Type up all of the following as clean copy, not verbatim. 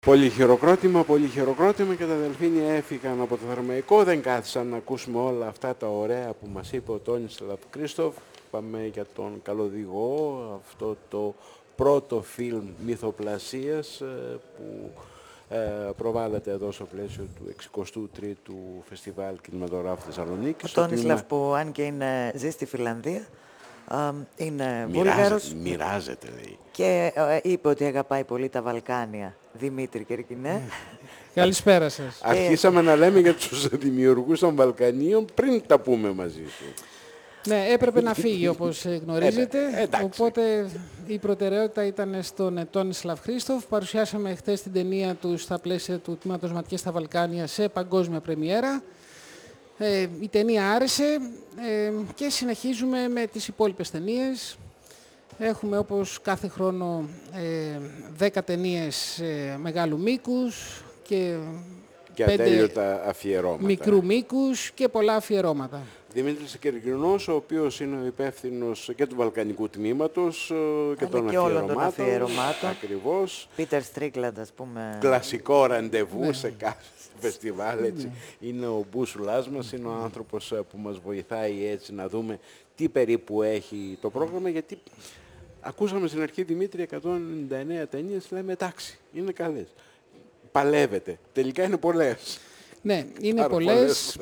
Πολύ χειροκρότημα και τα δελφίνια έφυγαν από το Θερμαϊκό. Δεν κάθισαν να ακούσουμε όλα αυτά τα ωραία που μας είπε ο Τόνισλαβ Κρίστοφ. Πάμε για τον Καλωδηγό, αυτό το πρώτο φιλμ μυθοπλασίας που προβάλλεται εδώ στο πλαίσιο του 63ου Φεστιβάλ Κινηματογράφου Θεσσαλονίκης. Ο Τόνισλαβ που αν και ζει στη Φιλανδία, είναι Βούλγαρος. Μοιράζεται, λέει. Και είπε ότι αγαπάει πολύ τα Βαλκάνια. Δημήτρη Κερκινέ. Καλησπέρα σας. Αρχίσαμε να λέμε για τους δημιουργούς των Βαλκανίων πριν τα πούμε μαζί σου. Ναι, έπρεπε να φύγει όπως γνωρίζετε, οπότε η προτεραιότητα ήταν στον Τόνισλαβ Κρίστοφ. Παρουσιάσαμε χτες την ταινία του στα πλαίσια του τμήματος Ματιές στα Βαλκάνια σε παγκόσμια πρεμιέρα. Η ταινία άρεσε και συνεχίζουμε με τις υπόλοιπες ταινίες. Έχουμε όπως κάθε χρόνο 10 ταινίες μεγάλου μήκους και 5 αφιερώματα. Μικρού μήκους και πολλά αφιερώματα. Δημήτρης Κερκινός, ο οποίος είναι ο υπεύθυνος και του Βαλκανικού τμήματος και των αφιερωμάτων. Ακριβώς. Πίτερ Στρίκλαντ, ας πούμε. Κλασικό ραντεβού σε κάθε φεστιβάλ, έτσι. Είναι ο μπούσουλάς μας, είναι ο άνθρωπος που μας βοηθάει έτσι να δούμε τι περίπου έχει το πρόγραμμα, γιατί ακούσαμε στην αρχή, Δημήτρη, 199 ταινίες, λέμε εντάξει, είναι καλές. Παλεύεται. Τελικά είναι πολλές. Ναι, είναι πολλές.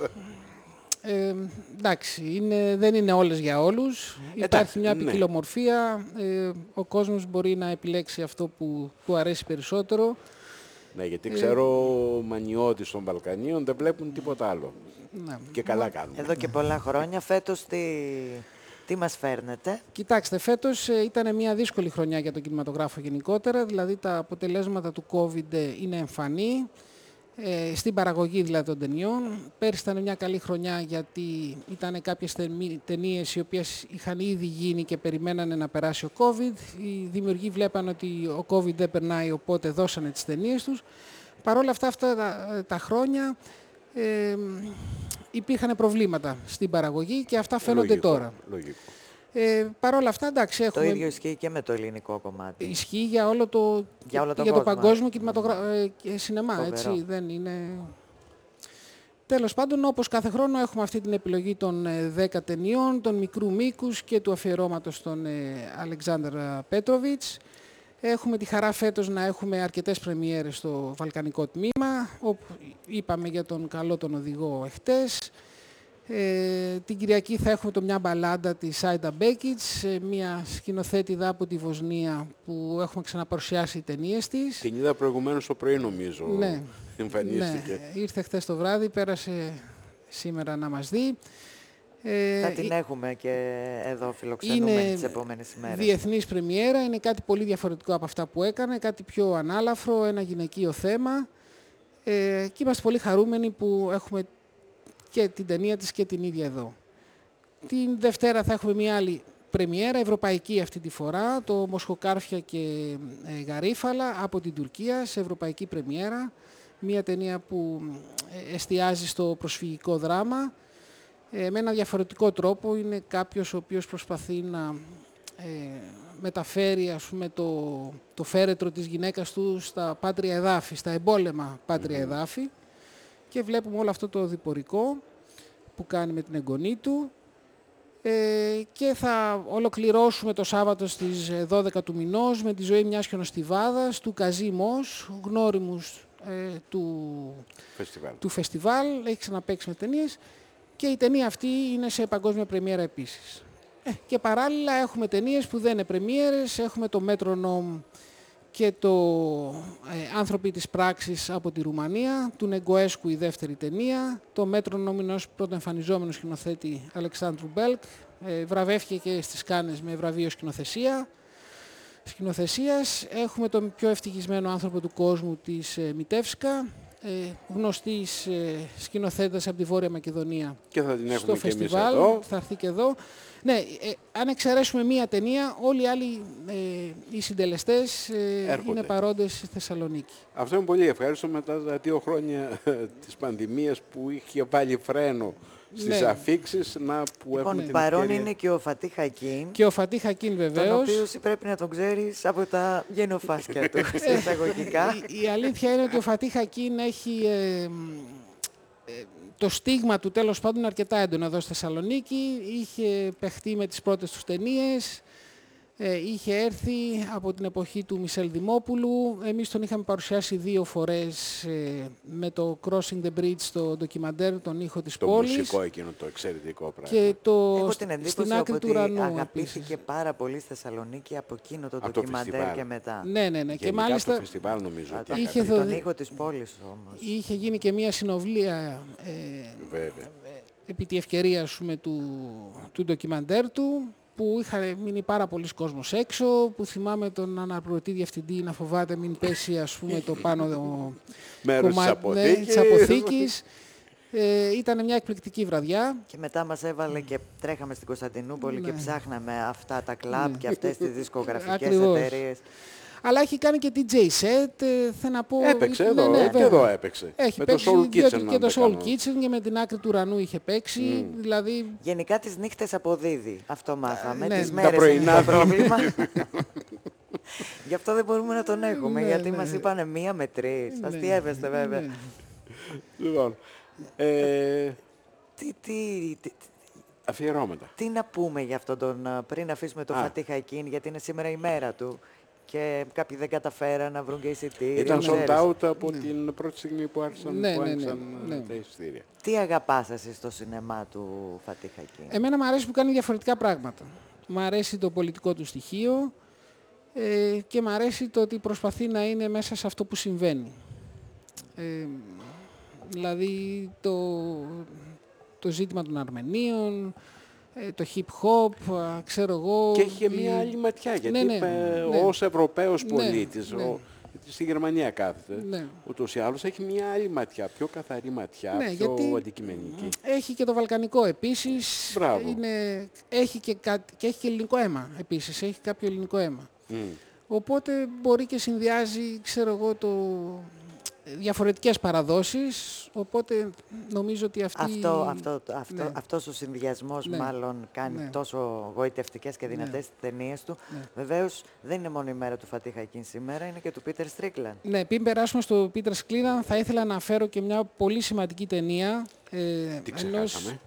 Εντάξει, δεν είναι όλες για όλους. Υπάρχει μια ποικιλομορφία. Ο κόσμος μπορεί να επιλέξει αυτό που του αρέσει περισσότερο. Ναι, γιατί ξέρω μανιώτες των Βαλκανίων δεν βλέπουν τίποτα άλλο. Ναι. Και καλά κάνουν. Εδώ και πολλά χρόνια. Φέτος τι μας φέρνετε? Κοιτάξτε, φέτος ήταν μια δύσκολη χρονιά για τον κινηματογράφο γενικότερα. Δηλαδή τα αποτελέσματα του COVID είναι εμφανή. Στην παραγωγή δηλαδή των ταινιών. Πέρυσι ήταν μια καλή χρονιά γιατί ήταν κάποιες ταινίες οι οποίες είχαν ήδη γίνει και περιμένανε να περάσει ο COVID. Οι δημιουργοί βλέπαν ότι ο COVID δεν περνάει, οπότε δώσανε τις ταινίες τους. Παρ' όλα αυτά τα χρόνια υπήρχαν προβλήματα στην παραγωγή και αυτά φαίνονται τώρα. Λογικό. Παρ' όλα αυτά, εντάξει, έχουμε... Το ίδιο ισχύει και με το ελληνικό κομμάτι. Ισχύει για όλο το, για το παγκόσμιο σινεμά, έτσι, δεν είναι... Τέλος πάντων, όπως κάθε χρόνο έχουμε αυτή την επιλογή των 10 ταινιών, των μικρού μήκους και του αφιερώματος στον Αλεξάνδρ Πέτροβιτς. Έχουμε τη χαρά φέτος να έχουμε αρκετές πρεμιέρες στο Βαλκανικό τμήμα, όπου είπαμε για τον καλό τον οδηγό εχτες. Την Κυριακή θα έχουμε το μια μπαλάντα της Σάιντα Μπέκιτς, μια σκηνοθέτηδα από τη Βοσνία που έχουμε ξαναπαρουσιάσει οι ταινίες της. Την είδα προηγουμένως το πρωί, νομίζω. Ναι, εμφανίστηκε. Ναι, ήρθε χθες το βράδυ, πέρασε σήμερα να μας δει. Θα την έχουμε και εδώ φιλοξενούμε τις επόμενες ημέρες. Είναι διεθνής πρεμιέρα, είναι κάτι πολύ διαφορετικό από αυτά που έκανε, κάτι πιο ανάλαφρο, ένα γυναικείο θέμα. Και είμαστε πολύ χαρούμενοι που έχουμε και την ταινία της και την ίδια εδώ. Την Δευτέρα θα έχουμε μια άλλη πρεμιέρα, ευρωπαϊκή αυτή τη φορά, το Μοσχοκάρφια και Γαρίφαλα από την Τουρκία, σε ευρωπαϊκή πρεμιέρα. Μια ταινία που εστιάζει στο προσφυγικό δράμα, με ένα διαφορετικό τρόπο. Είναι κάποιος ο οποίος προσπαθεί να μεταφέρει, ας πούμε, το φέρετρο της γυναίκας του στα πάτρια εδάφη, στα εμπόλεμα πάτρια εδάφη. Και βλέπουμε όλο αυτό το διπορικό που κάνει με την εγγονή του και θα ολοκληρώσουμε το Σάββατο στις 12 του μηνός με τη ζωή μιας χιονοστιβάδας του Καζίμος, γνώριμους του φεστιβάλ. Έχει ξαναπαίξει με ταινίες και η ταινία αυτή είναι σε παγκόσμια πρεμιέρα επίσης. Και παράλληλα έχουμε ταινίες που δεν είναι πρεμιέρες, έχουμε το Μέτρονομ και το «Άνθρωποι της πράξης» από τη Ρουμανία, του Νεγκοέσκου η δεύτερη ταινία, το Μέτρονομ είναι ως πρωτοεμφανιζόμενο σκηνοθέτη Αλεξάνδρου Μπέλκ, βραβεύτηκε και στις Κάνες με βραβείο σκηνοθεσίας. Έχουμε τον πιο ευτυχισμένο άνθρωπο του κόσμου της Μιτεύσκα, γνωστής σκηνοθέτης από τη Βόρεια Μακεδονία. Και θα την έχουμε στο και φεστιβάλ, εμείς εδώ. θα έρθει και εδώ. Ναι, αν εξαιρέσουμε μία ταινία, όλοι οι άλλοι οι συντελεστές είναι παρόντες στη Θεσσαλονίκη. Αυτό είναι πολύ ευχάριστο μετά τα 2 χρόνια της πανδημίας που είχε βάλει φρένο στις αφίξεις που έχουμε την παρόν ευκαιρία. είναι και ο Φατίχ Χακίν. Και ο Φατίχ Χακίν βεβαίως. Τον οποίο πρέπει να τον ξέρεις από τα γενοφάσκια του, εισαγωγικά. Η αλήθεια είναι ότι ο Φατίχ Χακίν έχει... το στίγμα του τέλος πάντων αρκετά έντονο εδώ στη Θεσσαλονίκη. Είχε παιχτεί με τις πρώτες τους ταινίες. Είχε έρθει από την εποχή του Μισελ Δημόπουλου. Εμείς τον είχαμε παρουσιάσει 2 φορές με το Crossing the Bridge, το ντοκιμαντέρ, τον ήχο της πόλης. Το μουσικό εκείνο, το εξαιρετικό πράγμα. Και Έχω την εντύπωση στην άκρη ότι του ουρανού. αγαπήθηκε πάρα πολύ στη Θεσσαλονίκη από εκείνο το ντοκιμαντέρ και μετά. Ναι. Γενικά Και μάλιστα το φεστιβάλ νομίζω. είχε Τον ήχο της πόλης όμως. είχε γίνει και μια συναυλία επί τη ευκαιρία του ντοκιμαντέρ του, που είχαν μείνει πάρα πολλοί κόσμος έξω, που θυμάμαι τον αναπληρωτή διευθυντή να φοβάται μην πέσει το πάνω μέρος της αποθήκης. Ήταν μια εκπληκτική βραδιά. Και μετά μας έβαλε και τρέχαμε στην Κωνσταντινούπολη και ψάχναμε αυτά τα κλαμπ και αυτές τις δισκογραφικές εταιρείες. Αλλά έχει κάνει και DJ set, θέλω να πω... Έπαιξε εδώ, και εδώ έπαιξε. Έχει με παίξει το Soul Kitchen. Και το Soul Kitchen και με την άκρη του ουρανού είχε παίξει. Δηλαδή... Γενικά τις νύχτες αποδίδει, αυτό μάθαμε. Ναι. Τις μέρες είναι το πρόβλημα. Γι' αυτό δεν μπορούμε να τον έχουμε, γιατί μας είπανε 1 με 3. Αστιεύεστε βέβαια. Λοιπόν, αφιερώματα. Τι να πούμε για αυτόν τον, πριν αφήσουμε τον Φατίχ Χακίν, γιατί είναι σήμερα η μέρα του και κάποιοι δεν καταφέραν να βρουν και εισιτήρια. Ήταν sold out από την πρώτη στιγμή που άρχισαν τα εισιτήρια. Τι αγαπάς εσύ στο σινεμά του Φατίχ Χακίν? Εμένα μου αρέσει που κάνει διαφορετικά πράγματα. Μου αρέσει το πολιτικό του στοιχείο και μου αρέσει το ότι προσπαθεί να είναι μέσα σε αυτό που συμβαίνει. Δηλαδή το ζήτημα των Αρμενίων, το hip-hop, ξέρω εγώ... Και είχε μια άλλη ματιά, γιατί ως Ευρωπαίος πολίτης, στη Γερμανία κάθεται, ούτως ή άλλως έχει μια άλλη ματιά, πιο καθαρή ματιά, πιο αντικειμενική. Έχει και το βαλκανικό επίσης, έχει και ελληνικό αίμα επίσης, έχει κάποιο ελληνικό αίμα. Οπότε μπορεί και συνδυάζει, ξέρω εγώ, διαφορετικές παραδόσεις, οπότε νομίζω ότι αυτός ο συνδυασμός μάλλον κάνει τόσο γοητευτικές και δυνατές τις ταινίες του. Βεβαίως δεν είναι μόνο η μέρα του Φατίχ Χακίν σήμερα, είναι και του Πίτερ Στρίκλαντ. Ναι, πριν περάσουμε στο Πίτερ Στρίκλαντ, θα ήθελα να αναφέρω και μια πολύ σημαντική ταινία. Τι ξεχάσαμε?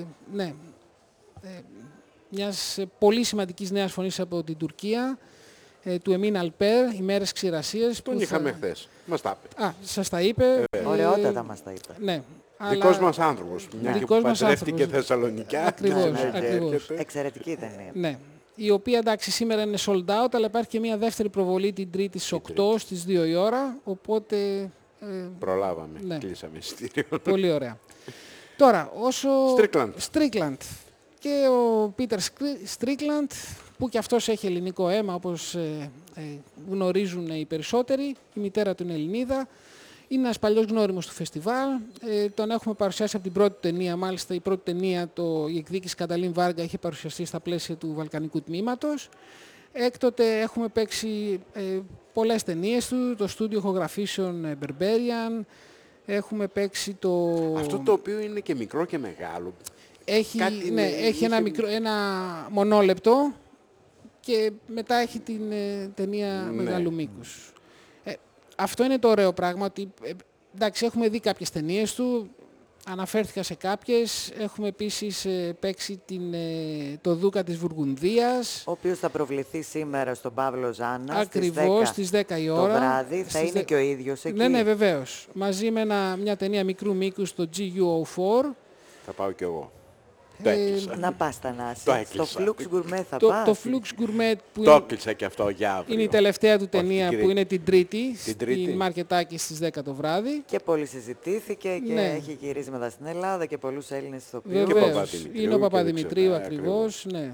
Μιας πολύ σημαντικής νέας φωνής από την Τουρκία, του Εμίν Αλπέρ, «Οι μέρες ξηρασίας». Τον είχαμε χθες. Μας τα είπε. Σας τα είπε. Ωραιότατα μας τα είπε. Ναι. Δικός μας άνθρωπος. Μια και παντρεύτηκε Θεσσαλονικιά. Ακριβώς. Εξαιρετική ταινία. Ναι. Η οποία, εντάξει, σήμερα είναι sold out, αλλά υπάρχει και μια δεύτερη προβολή την Τρίτη στις 8, στις 2 η ώρα, οπότε... Προλάβαμε. Κλείσαμε εισιτήριο. Πολύ ωραία. Τώρα, όσο... Στρίκλαντ. Και ο Πίτερ Στρίκλαντ, που και αυτός έχει ελληνικό αίμα, όπως γνωρίζουν οι περισσότεροι. Η μητέρα του είναι Ελληνίδα. Είναι ένας παλιός γνώριμος του φεστιβάλ. Τον έχουμε παρουσιάσει από την πρώτη ταινία. Μάλιστα, η πρώτη ταινία, η εκδίκηση Καταλήν Βάργα, είχε παρουσιαστεί στα πλαίσια του Βαλκανικού τμήματος. Έκτοτε έχουμε παίξει πολλές ταινίες του. Το στούντιο ηχογραφήσεων Berberian. Έχουμε παίξει το... Αυτό το οποίο είναι και μικρό και μεγάλο. Έχει ένα μονόλεπτο και μετά έχει την ταινία μεγάλου μήκους. Αυτό είναι το ωραίο πράγμα, ότι εντάξει, έχουμε δει κάποιες ταινίες του, αναφέρθηκα σε κάποιες, έχουμε επίσης παίξει το Δούκα της Βουργουνδίας. Ο οποίος θα προβληθεί σήμερα στον Παύλο Ζάνα. Ακριβώς, στις 10 η ώρα. Το βράδυ, θα είναι και ο ίδιος εκεί. Ναι, βεβαίως. Μαζί με μια ταινία μικρού μήκους, το GUO4. Θα πάω κι εγώ. Να πας, Θανάση. Το Flux Gourmet θα πας. Το Flux Gourmet που το έκλεισα και αυτό για αύριο. Είναι η τελευταία του ταινία που είναι την Τρίτη, στην Μαρκετάκη στις 10 το βράδυ. Και πολύ συζητήθηκε και έχει γυρίσματα στην Ελλάδα και πολλούς Έλληνες ηθοποιούς. Βεβαίως, είναι ο Παπαδημητρίου ακριβώς, ναι.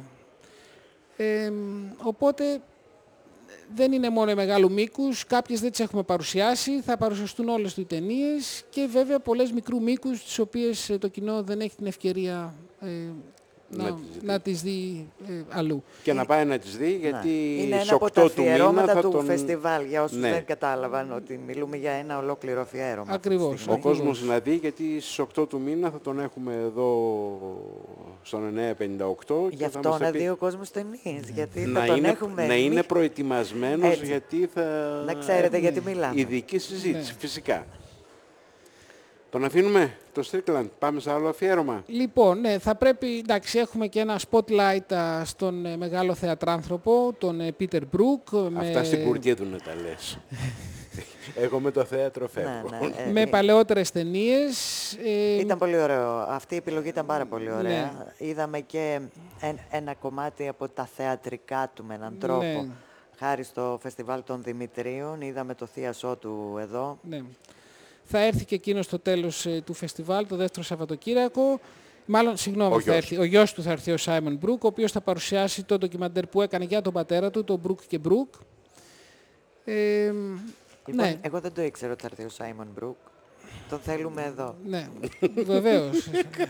Οπότε δεν είναι μόνο μεγάλου μήκους, κάποιες δεν τις έχουμε παρουσιάσει, θα παρουσιαστούν όλες οι ταινίες και βέβαια πολλές μικρού μήκους, τις οποίες το κοινό δεν έχει την ευκαιρία να τις δει αλλού. Και να πάει να τις δει, γιατί είναι ένα από τα αφιερώματα του φεστιβάλ, για όσους δεν κατάλαβαν ότι μιλούμε για ένα ολόκληρο αφιέρωμα. Ακριβώς. Ο κόσμος να δει, γιατί στις 8 του μήνα θα τον έχουμε εδώ στον 958. Γι' αυτό να δει ο κόσμος ταινίες, γιατί θα τον έχουμε... Να είναι προετοιμασμένος, γιατί θα... Να ξέρετε γιατί μιλάμε. Ειδική συζήτηση, φυσικά. Τον αφήνουμε, το Strickland, πάμε σε άλλο αφιέρωμα. Λοιπόν, ναι, θα πρέπει, εντάξει, έχουμε και ένα spotlight στον μεγάλο θεατράνθρωπο, τον Peter Brook. Αυτά στην Κουρκίδου να τα λες. Εγώ με το θέατρο φεύγω. Με παλαιότερες ταινίες. Ήταν πολύ ωραίο. Αυτή η επιλογή ήταν πάρα πολύ ωραία. Είδαμε και ένα κομμάτι από τα θεατρικά του με έναν τρόπο. Χάρη στο φεστιβάλ των Δημητρίων, είδαμε το θείασό του εδώ. Ναι. Θα έρθει και εκείνο στο τέλος του φεστιβάλ, το δεύτερο Σαββατοκύριακο. Μάλλον, συγγνώμη, ο γιος του θα έρθει, ο Σάιμον Μπρουκ, ο οποίος θα παρουσιάσει το ντοκιμαντέρ που έκανε για τον πατέρα του, το Μπρουκ και Μπρουκ. Λοιπόν, εγώ δεν το ήξερα ότι θα έρθει ο Σάιμον Μπρουκ. Τον θέλουμε εδώ. Ναι, βεβαίως.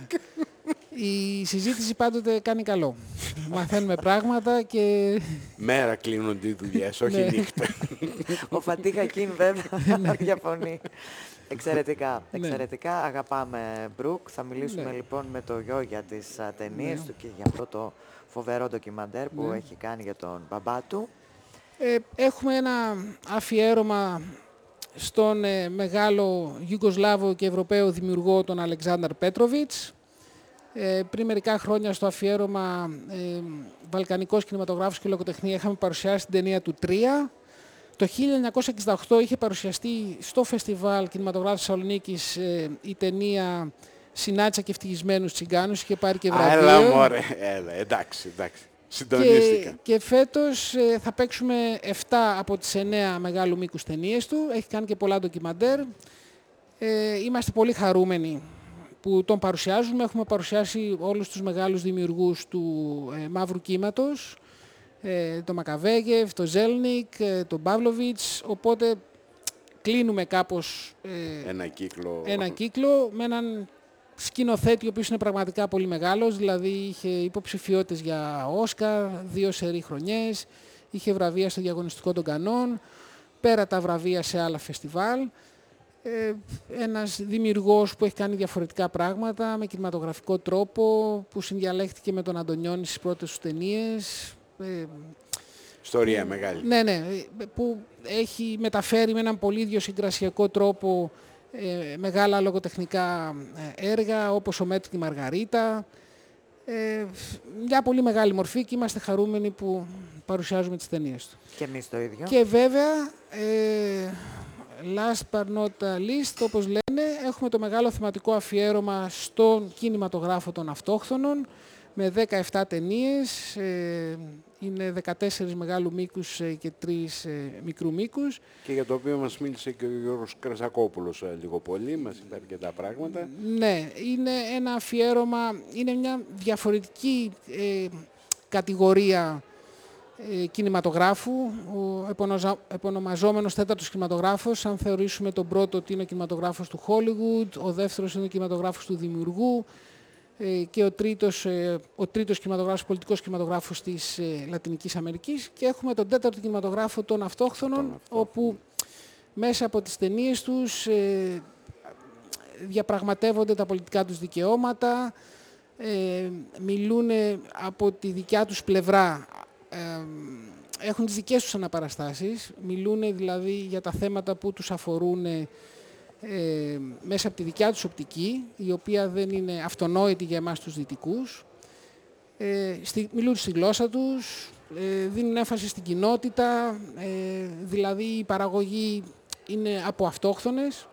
Η συζήτηση πάντοτε κάνει καλό. Μαθαίνουμε πράγματα και... Μέρα κλείνονται οι δουλειές, όχι νύχτα. Ο Φατίχ Χακίν βέβαια διαφωνεί. Εξαιρετικά, εξαιρετικά. Αγαπάμε Μπρουκ. Θα μιλήσουμε λοιπόν με το γιο για τις ταινίες του και για αυτό το φοβερό ντοκιμαντέρ που έχει κάνει για τον μπαμπά του. Έχουμε ένα αφιέρωμα στον μεγάλο Ιουγκοσλάβο και Ευρωπαίο δημιουργό τον Αλεξάνδρ Πέτροβιτς. Πριν μερικά χρόνια στο αφιέρωμα Βαλκανικός κινηματογράφος και λογοτεχνία είχαμε παρουσιάσει την ταινία του 3. Το 1968 είχε παρουσιαστεί στο φεστιβάλ κινηματογράφου Θεσσαλονίκης η ταινία Συνάντησα και ευτυχισμένους τσιγκάνους, είχε πάρει και βραβείο. Έλα μωρέ, εντάξει. Συντονίστηκα. Και φέτος θα παίξουμε 7 από τις 9 μεγάλου μήκους ταινίες του. Έχει κάνει και πολλά ντοκιμαντέρ. Είμαστε πολύ χαρούμενοι που τον παρουσιάζουμε. Έχουμε παρουσιάσει όλους τους μεγάλους δημιουργούς του μαύρου κύματος. Το Μακαβέγεφ, το Ζέλνικ, τον Παύλοβιτς. Οπότε κλείνουμε κάπως ένα κύκλο με έναν σκηνοθέτη ο οποίος είναι πραγματικά πολύ μεγάλος, δηλαδή είχε υποψηφιότητες για Όσκαρ, 2 σερί χρονιές, είχε βραβεία στο διαγωνιστικό των Κανών, πέρα τα βραβεία σε άλλα φεστιβάλ. Ένας δημιουργός που έχει κάνει διαφορετικά πράγματα με κινηματογραφικό τρόπο, που συνδιαλέχθηκε με τον Αντωνιόνι στις πρώτες του ταινίες. Ιστορία μεγάλη. Ναι, που έχει μεταφέρει με έναν πολύ ιδιοσυγκρασιακό τρόπο μεγάλα λογοτεχνικά έργα όπως ο Μέτρη και η Μαργαρίτα. Μια πολύ μεγάλη μορφή και είμαστε χαρούμενοι που παρουσιάζουμε τις ταινίες του. Και εμείς το ίδιο. Και βέβαια, last but not least, όπως λένε, έχουμε το μεγάλο θεματικό αφιέρωμα στον κινηματογράφο των αυτόχθονων με 17 ταινίες. Είναι 14 μεγάλου μήκους και 3 μικρού μήκους. Και για το οποίο μας μίλησε και ο Γιώργος Κρασακόπουλος λίγο πολύ, μας είπε αρκετά πράγματα. Ναι, είναι ένα αφιέρωμα, είναι μια διαφορετική κατηγορία κινηματογράφου, ο επωνομαζόμενος τέταρτος κινηματογράφος, αν θεωρήσουμε τον πρώτο ότι είναι ο κινηματογράφος του Hollywood, ο δεύτερος είναι ο κινηματογράφος του δημιουργού, και ο τρίτος κινηματογράφος, πολιτικός κινηματογράφος της Λατινικής Αμερικής, και έχουμε τον τέταρτο κινηματογράφο των αυτόχθονων, όπου μέσα από τις ταινίες τους διαπραγματεύονται τα πολιτικά τους δικαιώματα, μιλούν από τη δικιά τους πλευρά, έχουν τις δικές τους αναπαραστάσεις, μιλούν δηλαδή για τα θέματα που τους αφορούν μέσα από τη δικιά τους οπτική, η οποία δεν είναι αυτονόητη για εμάς τους δυτικούς. Μιλούν στη γλώσσα τους, δίνουν έμφαση στην κοινότητα, δηλαδή η παραγωγή είναι από αυτόχθονες,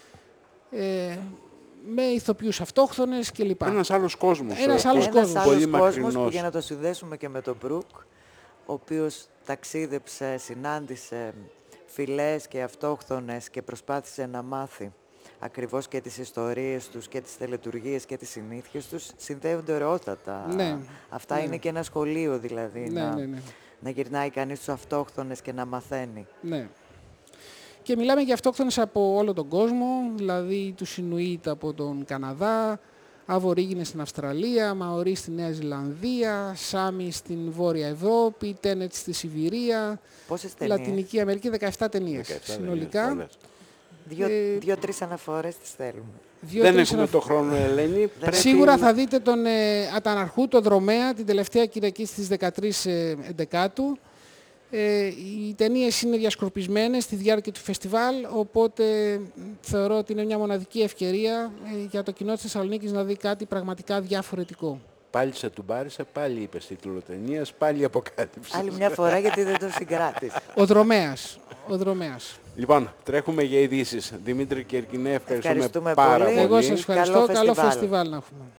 με ηθοποιούς αυτόχθονες κλπ. Ένας άλλος κόσμος. Ένας άλλος κόσμος που, για να το συνδέσουμε και με τον Μπρουκ, ο οποίος ταξίδεψε, συνάντησε φυλές και αυτόχθονες και προσπάθησε να μάθει ακριβώς και τις ιστορίες τους και τις τελετουργίες και τις συνήθειες τους, συνδέονται ωραιότατα. Ναι, αυτά είναι και ένα σχολείο δηλαδή, ναι. να γυρνάει κανείς στους αυτόχθονες και να μαθαίνει. Ναι. Και μιλάμε για αυτόχθονες από όλο τον κόσμο, δηλαδή τους Ινουίτ από τον Καναδά, Αβορίγινες στην Αυστραλία, Μαωρί στη Νέα Ζηλανδία, Σάμι στην Βόρεια Ευρώπη, Τένετ στη Σιβηρία, Λατινική Αμερική, 17 ταινίες συνολικά. Δύο-τρεις αναφορές τις θέλουμε. Δεν έχουμε το χρόνο, Ελένη. Σίγουρα θα δείτε τον Αταναρχού, τον Δρομέα, την τελευταία Κυριακή στις 13 Εντεκάτου. Οι ταινίες είναι διασκορπισμένες στη διάρκεια του φεστιβάλ, οπότε θεωρώ ότι είναι μια μοναδική ευκαιρία για το κοινό της Θεσσαλονίκης να δει κάτι πραγματικά διαφορετικό. Πάλι σε τουμπάρισα, πάλι είπες τίτλο ταινίας, πάλι αποκάλυψη. Άλλη μια φορά γιατί δεν το συγκράτησε. Ο Δρομέας. Λοιπόν, τρέχουμε για ειδήσεις. Δημήτρη Κερκινέ, ευχαριστούμε πάρα πολύ. Εγώ σας ευχαριστώ. Καλό φεστιβάλ να έχουμε.